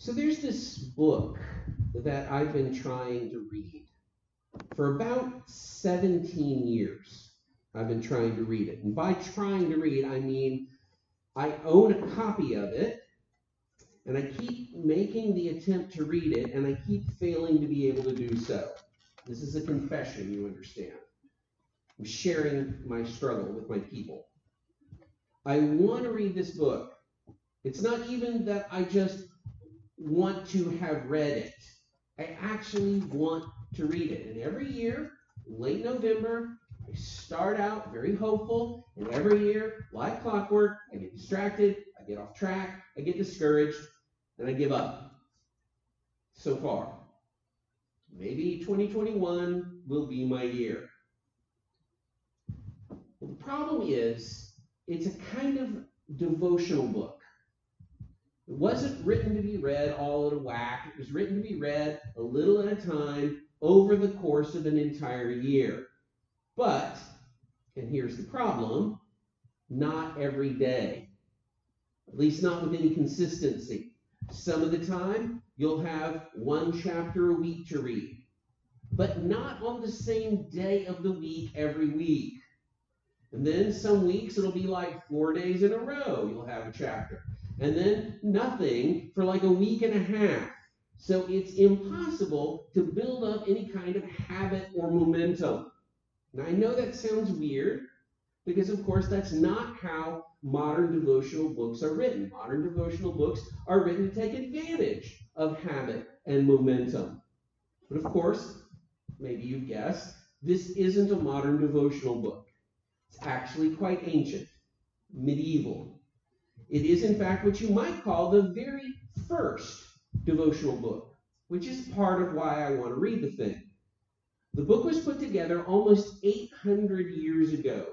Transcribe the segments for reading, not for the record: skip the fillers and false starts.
So there's this book that I've been trying to read for about 17 years. I've been trying to read it. And by trying to read, I mean I own a copy of it, and I keep making the attempt to read it, and I keep failing to be able to do so. This is a confession, you understand. I'm sharing my struggle with my people. I want to read this book. It's not even that I just want to have read it. I actually want to read it. And every year, late November, I start out very hopeful, and every year, like clockwork, I get distracted, I get off track, I get discouraged, and I give up. So far. Maybe 2021 will be my year. Well, the problem is, it's a kind of devotional book. It wasn't written to be read all at a whack. It was written to be read a little at a time over the course of an entire year. But, and here's the problem, not every day. At least not with any consistency. Some of the time, you'll have one chapter a week to read, but not on the same day of the week every week. And then some weeks it'll be like 4 days in a row you'll have a chapter. And then nothing for like a week and a half. So it's impossible to build up any kind of habit or momentum. Now I know that sounds weird, because of course that's not how modern devotional books are written. Modern devotional books are written to take advantage of habit and momentum. But of course, maybe you've guessed, this isn't a modern devotional book. It's actually quite ancient, medieval. It is, in fact, what you might call the very first devotional book, which is part of why I want to read the thing. The book was put together almost 800 years ago,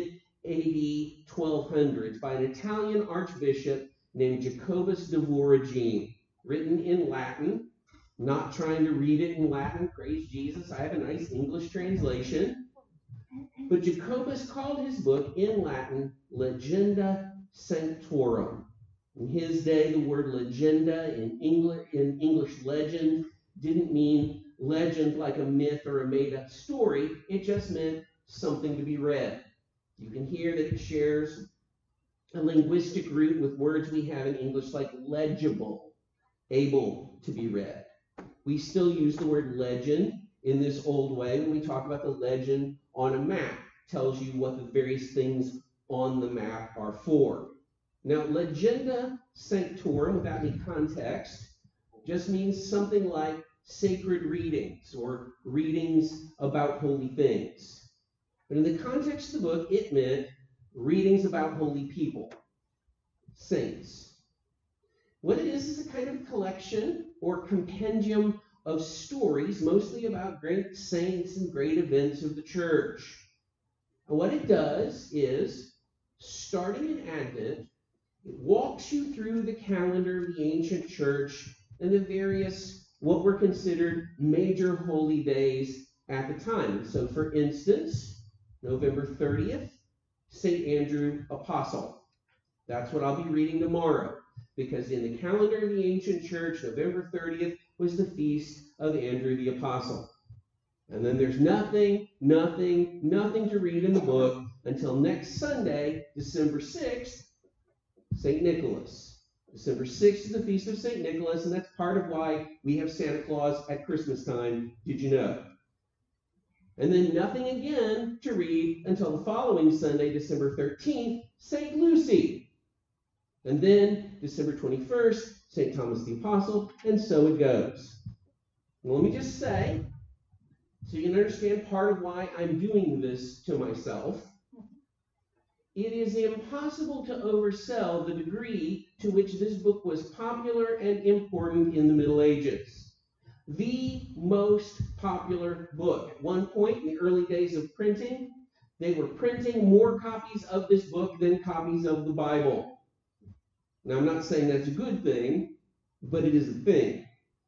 mid-AD 1200s, by an Italian archbishop named Jacobus de Voragine, written in Latin. I'm not trying to read it in Latin, praise Jesus. I have a nice English translation. But Jacobus called his book in Latin Legenda Sanctorum. In his day, the word legenda in English legend didn't mean legend like a myth or a made-up story. It just meant something to be read. You can hear that it shares a linguistic root with words we have in English like legible, able to be read. We still use the word legend in this old way when we talk about the legend on a map. It tells you what the various things on the map are for. Now, legenda sanctorum, without any context, just means something like sacred readings or readings about holy things. But in the context of the book, it meant readings about holy people, saints. What it is a kind of collection or compendium of stories, mostly about great saints and great events of the church. And what it does is, starting in Advent, it walks you through the calendar of the ancient church and the various, what were considered major holy days at the time. So, for instance, November 30th, St. Andrew Apostle. That's what I'll be reading tomorrow, because in the calendar of the ancient church, November 30th was the feast of Andrew the Apostle. And then there's nothing to read in the book until next Sunday, December 6th, St. Nicholas. December 6th is the feast of St. Nicholas, and that's part of why we have Santa Claus at Christmas time. Did you know? And then nothing again to read until the following Sunday, December 13th, St. Lucy. And then December 21st, St. Thomas the Apostle, and so it goes. Well, let me just say, so you can understand part of why I'm doing this to myself, it is impossible to oversell the degree to which this book was popular and important in the Middle Ages. The most popular book. At one point in the early days of printing, they were printing more copies of this book than copies of the Bible. Now, I'm not saying that's a good thing, but it is a thing.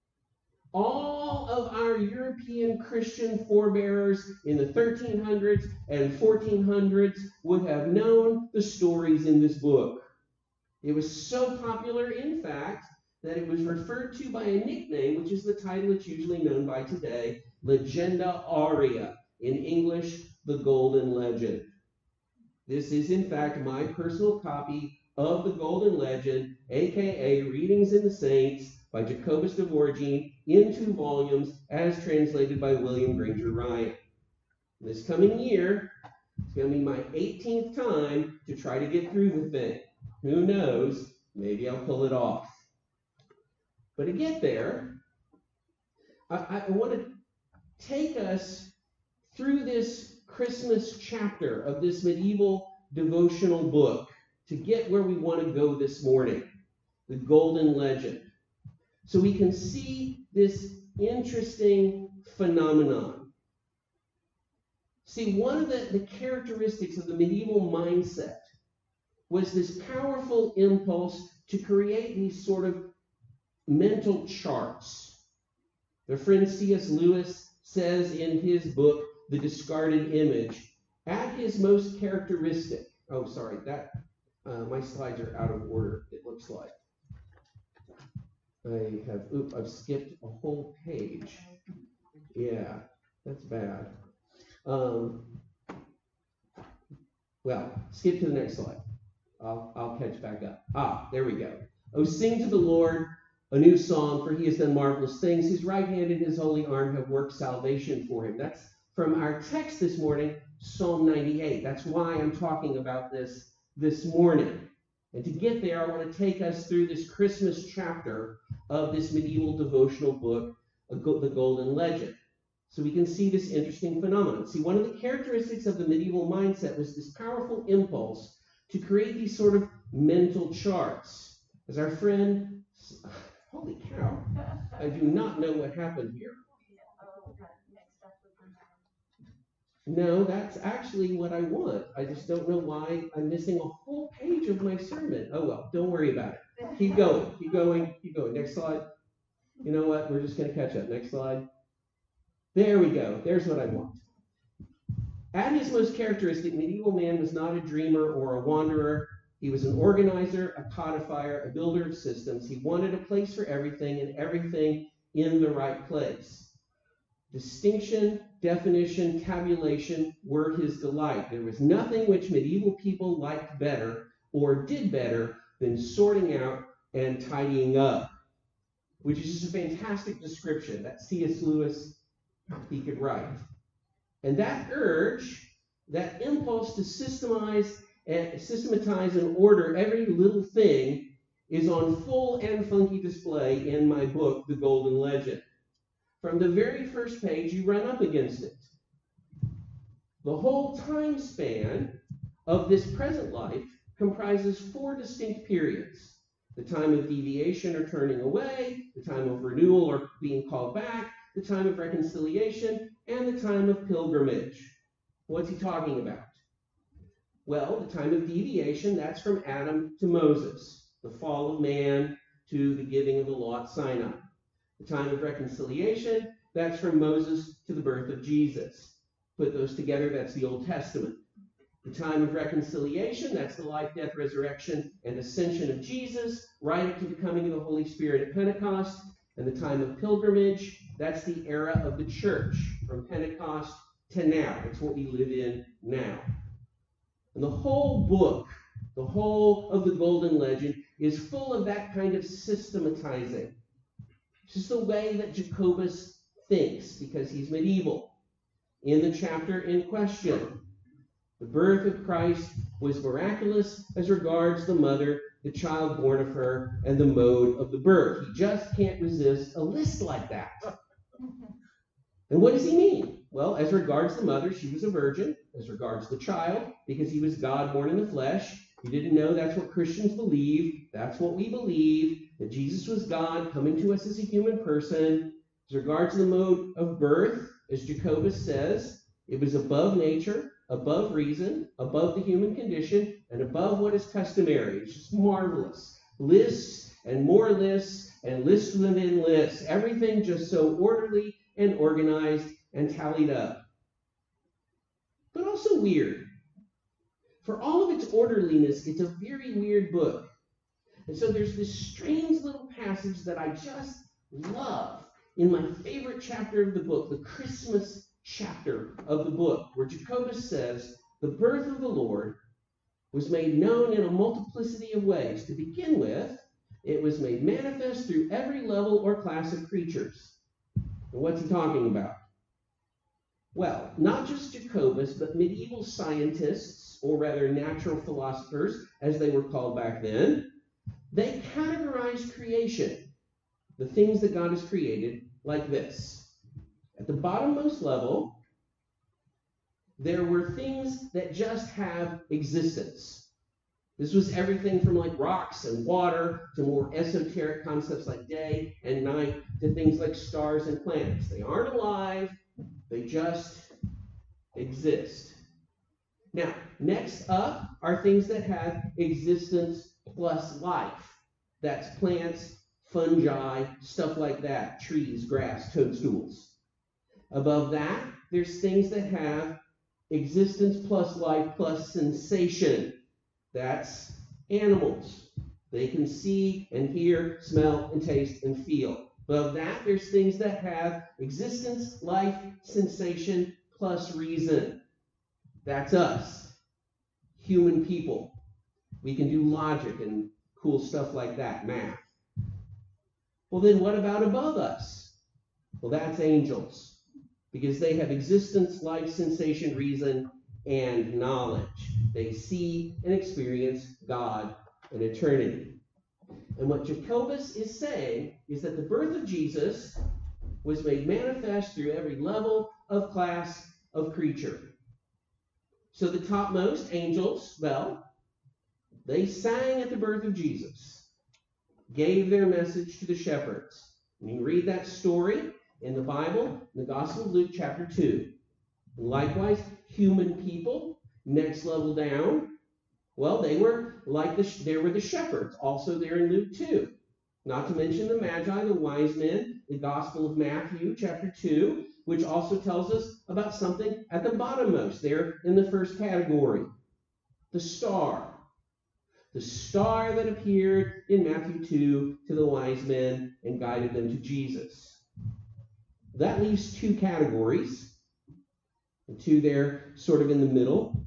All of our European Christian forebears in the 1300s and 1400s would have known the stories in this book. It was so popular, in fact, that it was referred to by a nickname, which is the title it's usually known by today, Legenda Aurea, in English, the Golden Legend. This is, in fact, my personal copy of the Golden Legend, aka Readings in the Saints, by Jacobus de Voragine, in 2 volumes, as translated by William Granger Ryan. This coming year, it's going to be my 18th time to try to get through the thing. Who knows? Maybe I'll pull it off. But to get there, I want to take us through this Christmas chapter of this medieval devotional book to get where we want to go this morning, the Golden Legend. So we can see this interesting phenomenon. See, one of the characteristics of the medieval mindset was this powerful impulse to create these sort of mental charts. Their friend C.S. Lewis says in his book, The Discarded Image, at his most characteristic, my slides are out of order, it looks like. I've skipped a whole page. Yeah, that's bad. Skip to the next slide. I'll catch back up. There we go. Oh, sing to the Lord a new song, for he has done marvelous things. His right hand and his holy arm have worked salvation for him. That's from our text this morning, Psalm 98. That's why I'm talking about this morning. And to get there, I want to take us through this Christmas chapter of this medieval devotional book, The Golden Legend, so we can see this interesting phenomenon. See, one of the characteristics of the medieval mindset was this powerful impulse to create these sort of mental charts. As our friend, holy cow, I do not know what happened here. No, that's actually what I want. I just don't know why I'm missing a whole page of my sermon. Oh well, don't worry about it. Keep going. Next slide. You know what? We're just going to catch up. Next slide. There we go. There's what I want. At his most characteristic, medieval man was not a dreamer or a wanderer. He was an organizer, a codifier, a builder of systems. He wanted a place for everything and everything in the right place. Distinction, definition, tabulation were his delight. There was nothing which medieval people liked better or did better than sorting out and tidying up, which is just a fantastic description that C.S. Lewis, he could write. And that urge, that impulse to systematize and order every little thing is on full and funky display in my book, The Golden Legend. From the very first page, you run up against it. The whole time span of this present life comprises 4 distinct periods. The time of deviation or turning away, the time of renewal or being called back, the time of reconciliation, and the time of pilgrimage. What's he talking about? Well, the time of deviation, that's from Adam to Moses, the fall of man to the giving of the law at Sinai. The time of reconciliation, that's from Moses to the birth of Jesus. Put those together, that's the Old Testament. The time of reconciliation, that's the life, death, resurrection, and ascension of Jesus, right up to the coming of the Holy Spirit at Pentecost. And the time of pilgrimage, that's the era of the church, from Pentecost to now. It's what we live in now. And the whole book, the whole of the Golden Legend, is full of that kind of systematizing. It's just the way that Jacobus thinks, because he's medieval. In the chapter in question, the birth of Christ was miraculous as regards the mother, the child born of her, and the mode of the birth. He just can't resist a list like that. And what does he mean? Well, as regards the mother, she was a virgin. As regards the child, because he was God born in the flesh. You didn't know that's what Christians believe. That's what we believe, that Jesus was God coming to us as a human person. As regards the mode of birth, as Jacobus says, it was above nature, above reason, above the human condition, and above what is customary. It's just marvelous. Lists and more lists and lists within lists. Everything just so orderly and organized and tallied up. But also weird. For all of its orderliness, it's a very weird book. And so there's this strange little passage that I just love in my favorite chapter of the book, the Christmas chapter of the book, where Jacobus says, the birth of the Lord was made known in a multiplicity of ways. To begin with, it was made manifest through every level or class of creatures. And what's he talking about? Well, not just Jacobus, but medieval scientists, or rather natural philosophers, as they were called back then, they categorized creation, the things that God has created, like this. At the bottommost level, there were things that just have existence. This was everything from like rocks and water to more esoteric concepts like day and night to things like stars and planets. They aren't alive, they just exist. Now, next up are things that have existence plus life. That's plants, fungi, stuff like that, trees, grass, toadstools. Above that, there's things that have existence plus life plus sensation. That's animals. They can see and hear, smell, and taste and feel. Above that, there's things that have existence, life, sensation, plus reason. That's us, human people. We can do logic and cool stuff like that, math. Well, then what about above us? Well, that's angels, because they have existence, life, sensation, reason, and knowledge. They see and experience God in eternity. And what Jacobus is saying is that the birth of Jesus was made manifest through every level of class of creature. So the topmost angels, well, they sang at the birth of Jesus, gave their message to the shepherds. And you can read that story in the Bible, in the Gospel of Luke chapter 2. And likewise, human people, next level down, well, they were like there were the shepherds, also there in Luke 2. Not to mention the Magi, the wise men, the Gospel of Matthew chapter 2, which also tells us about something at the bottommost, there in the first category, the star. The star that appeared in Matthew 2 to the wise men and guided them to Jesus. That leaves two categories, the two there sort of in the middle,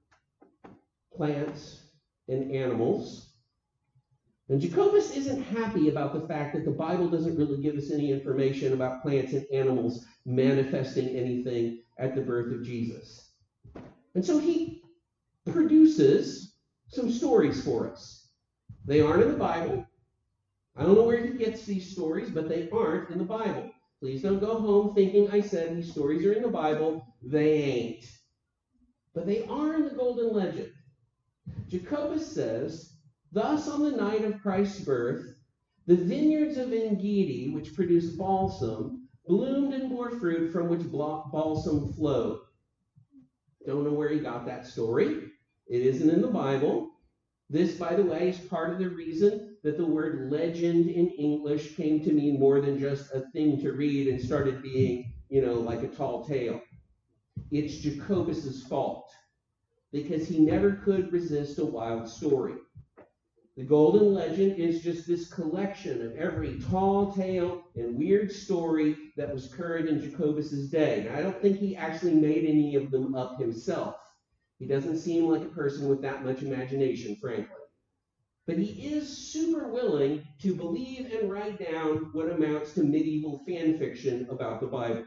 plants and animals. And Jacobus isn't happy about the fact that the Bible doesn't really give us any information about plants and animals manifesting anything at the birth of Jesus. And so he produces some stories for us. They aren't in the Bible. I don't know where he gets these stories, but they aren't in the Bible. Please don't go home thinking I said these stories are in the Bible. They ain't. But they are in the Golden Legend. Jacobus says, thus on the night of Christ's birth, the vineyards of En-Gedi, which produced balsam, bloomed and bore fruit from which balsam flowed. Don't know where he got that story. It isn't in the Bible. This, by the way, is part of the reason that the word legend in English came to mean more than just a thing to read and started being, like a tall tale. It's Jacobus's fault, because he never could resist a wild story. The Golden Legend is just this collection of every tall tale and weird story that was current in Jacobus's day. Now, I don't think he actually made any of them up himself. He doesn't seem like a person with that much imagination, frankly. But he is super willing to believe and write down what amounts to medieval fan fiction about the Bible.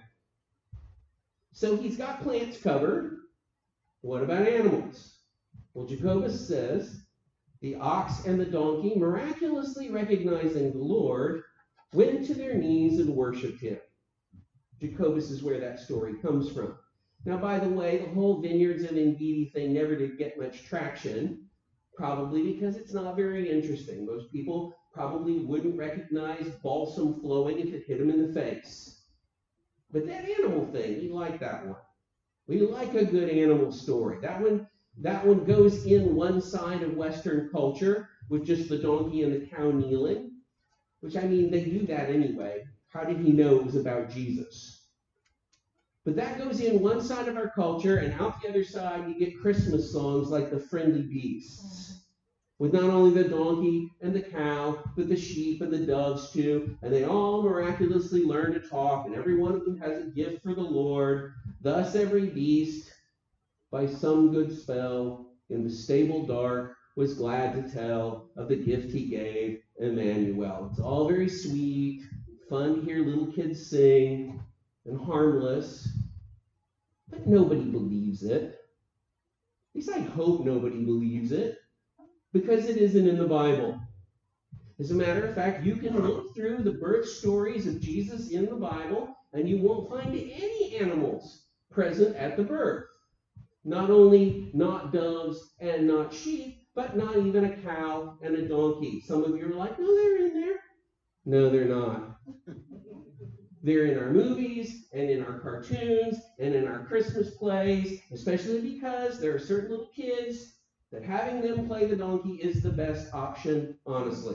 So he's got plants covered. What about animals? Well, Jacobus says, the ox and the donkey, miraculously recognizing the Lord, went to their knees and worshipped him. Jacobus is where that story comes from. Now, by the way, the whole vineyards of En-Gedi thing never did get much traction, probably because it's not very interesting. Most people probably wouldn't recognize balsam flowing if it hit them in the face. But that animal thing, we like that one. We like a good animal story. That one goes in one side of Western culture with just the donkey and the cow kneeling, which, they do that anyway. How did he know it was about Jesus? But that goes in one side of our culture, and out the other side, you get Christmas songs like The Friendly Beasts, with not only the donkey and the cow, but the sheep and the doves too. And they all miraculously learn to talk, and every one of them has a gift for the Lord. Thus every beast, by some good spell, in the stable dark, was glad to tell of the gift he gave Emmanuel. It's all very sweet, fun to hear little kids sing, and harmless. But nobody believes it. At least I hope nobody believes it, because it isn't in the Bible. As a matter of fact, you can look through the birth stories of Jesus in the Bible, and you won't find any animals present at the birth. Not only not doves and not sheep, but not even a cow and a donkey. Some of you are like, no, they're in there. No, they're not. They're in our movies and in our cartoons and in our Christmas plays, especially because there are certain little kids that having them play the donkey is the best option, honestly.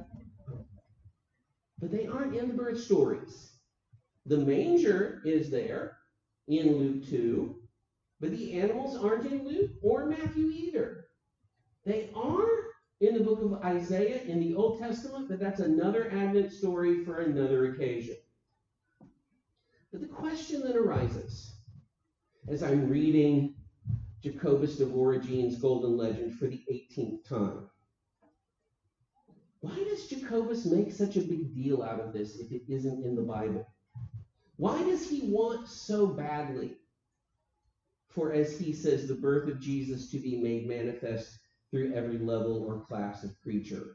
But they aren't in the birth stories. The manger is there in Luke 2, but the animals aren't in Luke or Matthew either. They are in the book of Isaiah in the Old Testament, but that's another Advent story for another occasion. But the question that arises as I'm reading Jacobus of Origene's Golden Legend for the 18th time, why does Jacobus make such a big deal out of this if it isn't in the Bible? Why does he want so badly for, as he says, the birth of Jesus to be made manifest through every level or class of creature?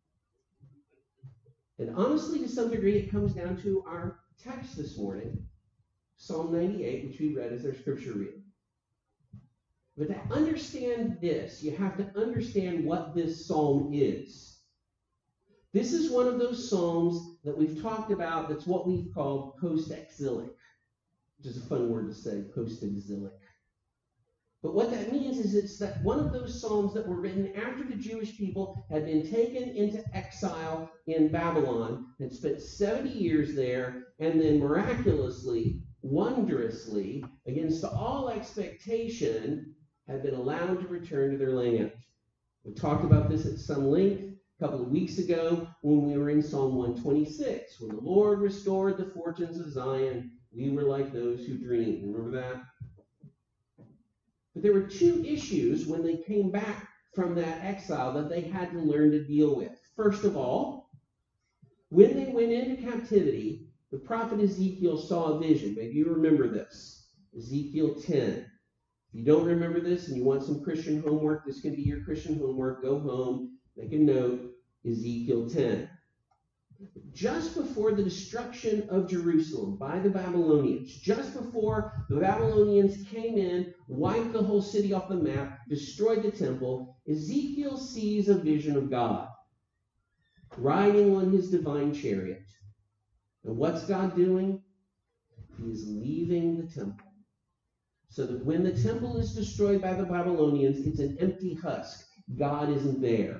And honestly, to some degree, it comes down to our text this morning, Psalm 98, which we read as our scripture reading. But to understand this, you have to understand what this psalm is. This is one of those psalms that we've talked about that's what we've called post-exilic, which is a fun word to say, post-exilic. But what that means is it's that one of those psalms that were written after the Jewish people had been taken into exile in Babylon, had spent 70 years there, and then miraculously, wondrously, against all expectation, had been allowed to return to their land. We talked about this at some length a couple of weeks ago when we were in Psalm 126. When the Lord restored the fortunes of Zion, we were like those who dreamed. Remember that? But there were two issues when they came back from that exile that they had to learn to deal with. First of all, when they went into captivity, the prophet Ezekiel saw a vision. Maybe you remember this. Ezekiel 10. If you don't remember this and you want some Christian homework, this can be your Christian homework. Go home, make a note, Ezekiel 10. Just before the destruction of Jerusalem by the Babylonians, just before the Babylonians came in, wiped the whole city off the map, destroyed the temple, Ezekiel sees a vision of God riding on his divine chariot. And what's God doing? He is leaving the temple. So that when the temple is destroyed by the Babylonians, it's an empty husk. God isn't there.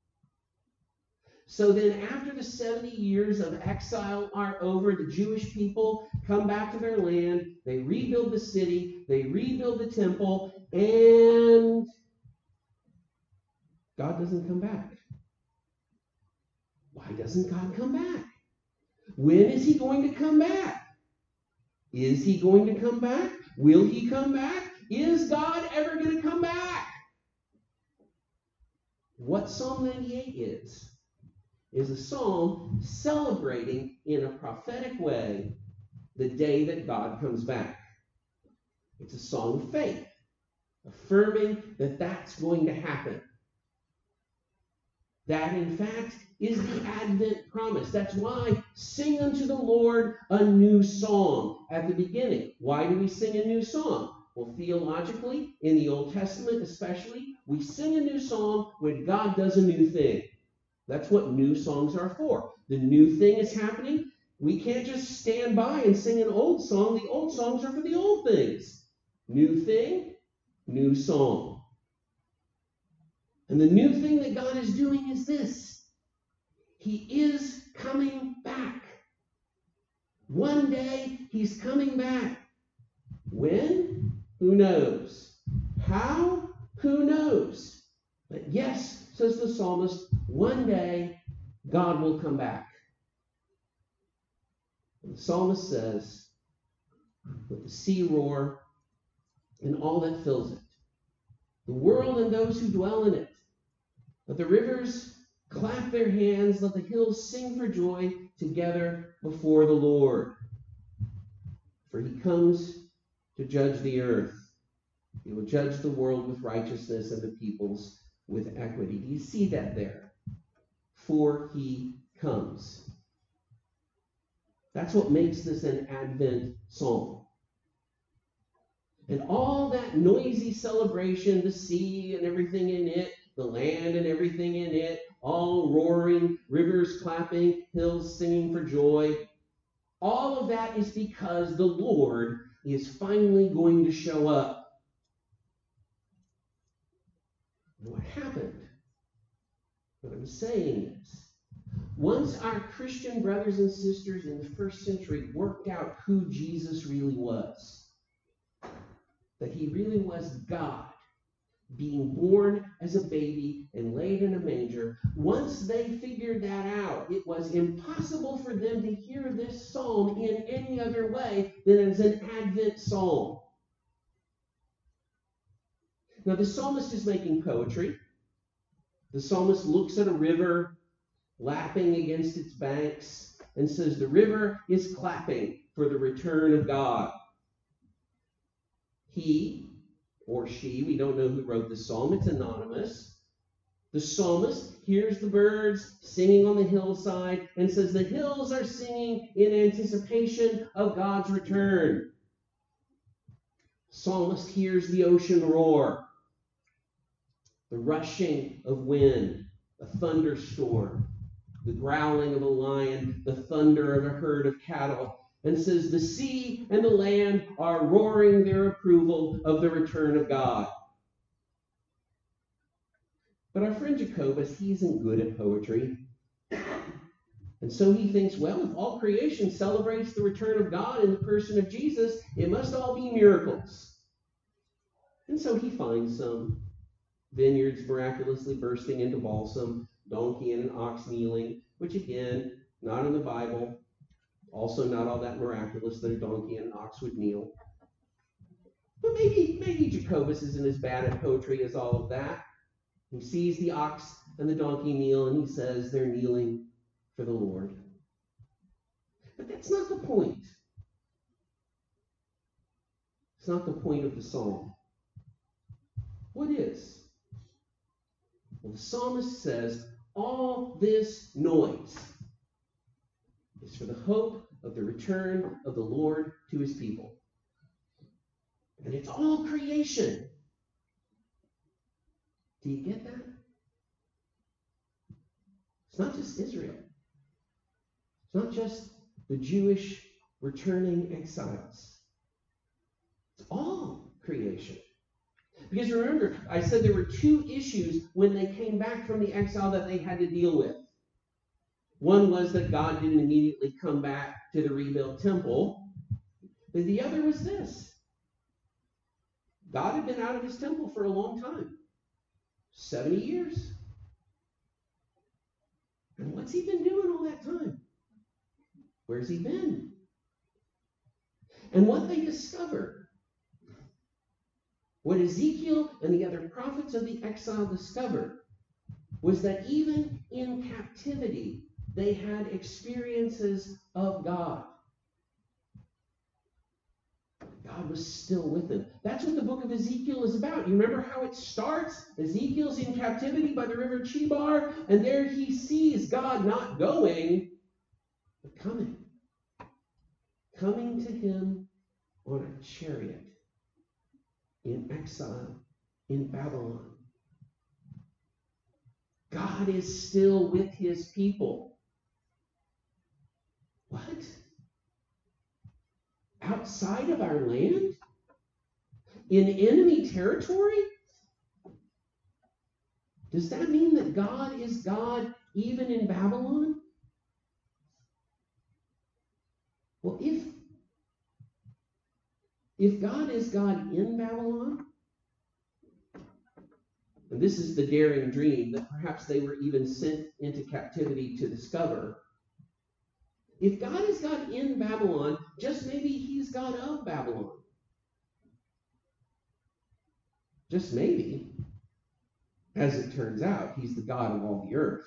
So then after the 70 years of exile are over, the Jewish people come back to their land, they rebuild the city, they rebuild the temple, and God doesn't come back. Why doesn't God come back? When is he going to come back? Is he going to come back? Will he come back? Is God ever going to come back? What Psalm 98 is a psalm celebrating in a prophetic way the day that God comes back. It's a song of faith, affirming that that's going to happen. That, in fact, is the Advent promise. That's why sing unto the Lord a new song at the beginning. Why do we sing a new song? Well, theologically, in the Old Testament especially, we sing a new song when God does a new thing. That's what new songs are for. The new thing is happening. We can't just stand by and sing an old song. The old songs are for the old things. New thing, new song. And the new thing that God is doing is this. He is coming back. One day, he's coming back. When? Who knows? How? Who knows? But yes, says the psalmist, one day God will come back. And the psalmist says, with the sea roar and all that fills it, the world and those who dwell in it, let the rivers clap their hands, let the hills sing for joy together before the Lord. For he comes to judge the earth. He will judge the world with righteousness and the peoples with equity. Do you see that there? For he comes. That's what makes this an Advent psalm. And all that noisy celebration, the sea and everything in it, the land and everything in it, all roaring, rivers clapping, hills singing for joy, all of that is because the Lord is finally going to show up. And what happened? What I'm saying is, once our Christian brothers and sisters in the first century worked out who Jesus really was, that he really was God, being born as a baby and laid in a manger, once they figured that out, it was impossible for them to hear this psalm in any other way than as an Advent psalm. Now, the psalmist is making poetry. The psalmist looks at a river lapping against its banks and says, the river is clapping for the return of God. He or she, we don't know who wrote the psalm, it's anonymous. The psalmist hears the birds singing on the hillside and says the hills are singing in anticipation of God's return. The psalmist hears the ocean roar, the rushing of wind, a thunderstorm, the growling of a lion, the thunder of a herd of cattle, and says the sea and the land are roaring their approval of the return of God. But our friend Jacobus, he isn't good at poetry. And so he thinks, well, if all creation celebrates the return of God in the person of Jesus, it must all be miracles. And so he finds some vineyards miraculously bursting into balsam, donkey and an ox kneeling, which again, not in the Bible. Also not all that miraculous that a donkey and an ox would kneel. But maybe Jacobus isn't as bad at poetry as all of that. He sees the ox and the donkey kneel, and he says they're kneeling for the Lord. But that's not the point. It's not the point of the psalm. What is? Well, the psalmist says all this noise is for the hope of the return of the Lord to his people. And it's all creation. Do you get that? It's not just Israel. It's not just the Jewish returning exiles. It's all creation. Because remember, I said there were two issues when they came back from the exile that they had to deal with. One was that God didn't immediately come back to the rebuilt temple. But the other was this. God had been out of his temple for a long time. 70 years. And what's he been doing all that time? Where's he been? And what they discovered, what Ezekiel and the other prophets of the exile discovered, was that even in captivity, they had experiences of God. God was still with them. That's what the book of Ezekiel is about. You remember how it starts? Ezekiel's in captivity by the river Chebar, and there he sees God not going, but coming. Coming to him on a chariot in exile in Babylon. God is still with his people. What? Outside of our land? In enemy territory? Does that mean that God is God even in Babylon? Well, if God is God in Babylon, And this is the daring dream that perhaps they were even sent into captivity to discover. If God is God in Babylon, just maybe he's God of Babylon. Just maybe. As it turns out, he's the God of all the earth.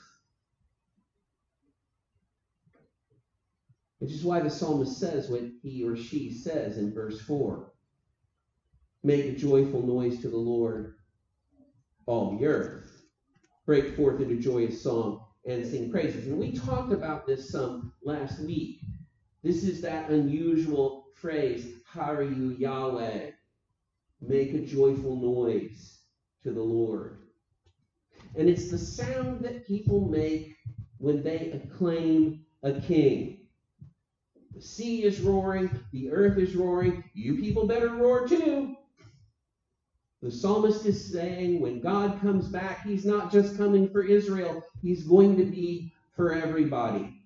Which is why the psalmist says what he or she says in verse 4. Make a joyful noise to the Lord, all the earth. Break forth into joyous song and sing praises. And we talked about this some last week. This is that unusual phrase, Hariyu Yahweh. Make a joyful noise to the Lord. And it's the sound that people make when they acclaim a king. The sea is roaring, the earth is roaring, you people better roar too. The psalmist is saying when God comes back, he's not just coming for Israel, he's going to be for everybody.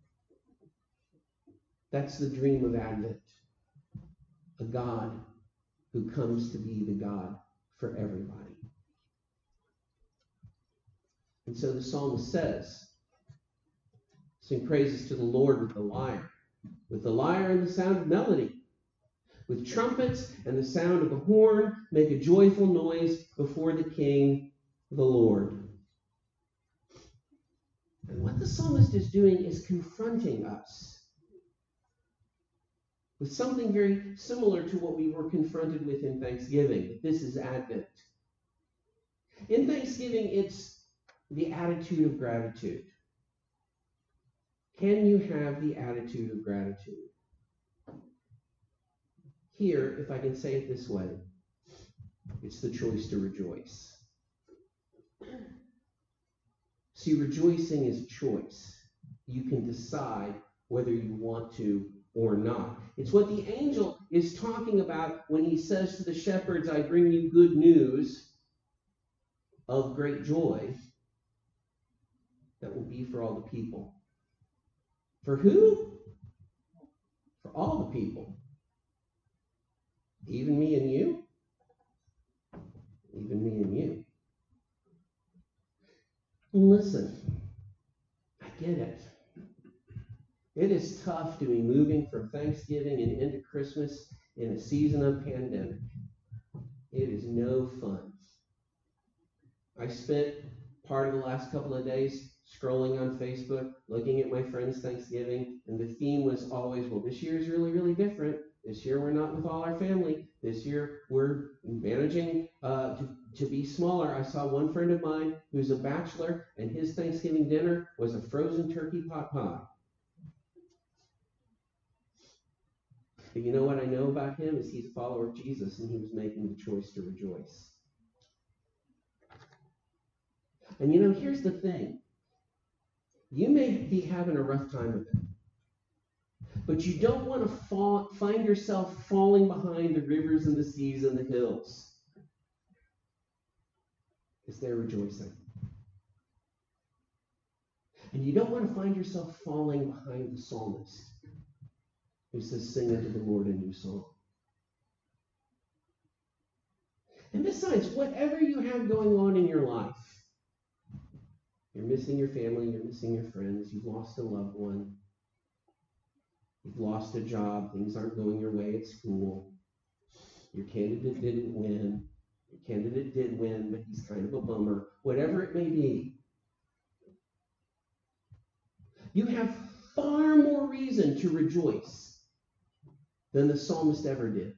That's the dream of Advent. A God who comes to be the God for everybody. And so the psalmist says, sing praises to the Lord with the lyre and the sound of melody. With trumpets and the sound of a horn, make a joyful noise before the King, the Lord. And what the psalmist is doing is confronting us with something very similar to what we were confronted with in Thanksgiving. This is Advent. In Thanksgiving, it's the attitude of gratitude. Can you have the attitude of gratitude? Here, if I can say it this way, it's the choice to rejoice. See, rejoicing is a choice. You can decide whether you want to or not. It's what the angel is talking about when he says to the shepherds, I bring you good news of great joy that will be for all the people. For who? For all the people. Even me and you? Even me and you. And listen, I get it. It is tough to be moving from Thanksgiving and into Christmas in a season of pandemic. It is no fun. I spent part of the last couple of days scrolling on Facebook, looking at my friends' Thanksgiving, and the theme was always, well, this year is really, really different. This year we're not with all our family. This year we're managing to be smaller. I saw one friend of mine who's a bachelor, and his Thanksgiving dinner was a frozen turkey pot pie. But you know what I know about him is he's a follower of Jesus, and he was making the choice to rejoice. And you know, here's the thing. You may be having a rough time with it. But you don't want to find yourself falling behind the rivers and the seas and the hills. Because they're rejoicing. And you don't want to find yourself falling behind the psalmist who says, sing unto the Lord a new song. And besides, whatever you have going on in your life, you're missing your family, you're missing your friends, you've lost a loved one, you've lost a job, things aren't going your way at school, your candidate didn't win, your candidate did win, but he's kind of a bummer, whatever it may be. You have far more reason to rejoice than the psalmist ever did.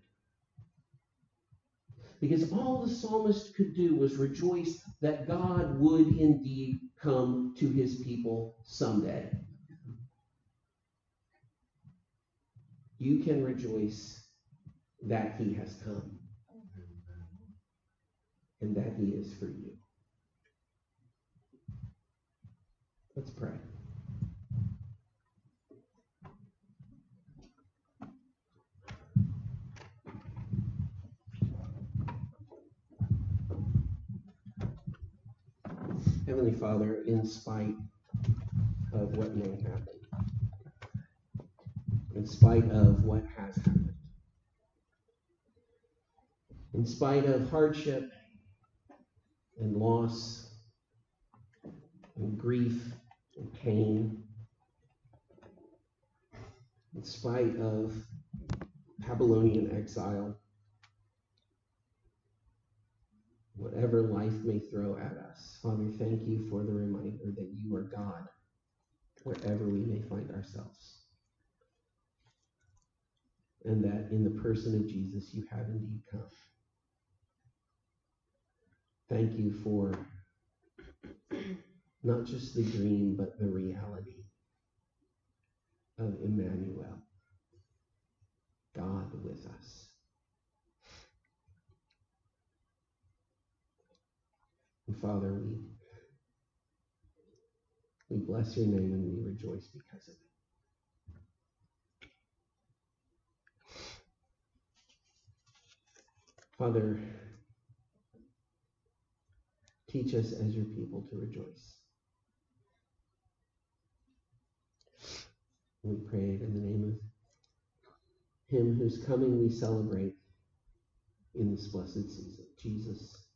Because all the psalmist could do was rejoice that God would indeed come to his people someday. You can rejoice that he has come and that he is for you. Let's pray. Heavenly Father, in spite of what may happen, in spite of what has happened, in spite of hardship, and loss and grief and pain, in spite of Babylonian exile, whatever life may throw at us. Father, thank you for the reminder that you are God wherever we may find ourselves. And that in the person of Jesus, you have indeed come. Thank you for not just the dream, but the reality of Emmanuel, God with us. And Father, we bless your name and we rejoice because of it. Father, teach us as your people to rejoice. We pray it in the name of him whose coming we celebrate in this blessed season, Jesus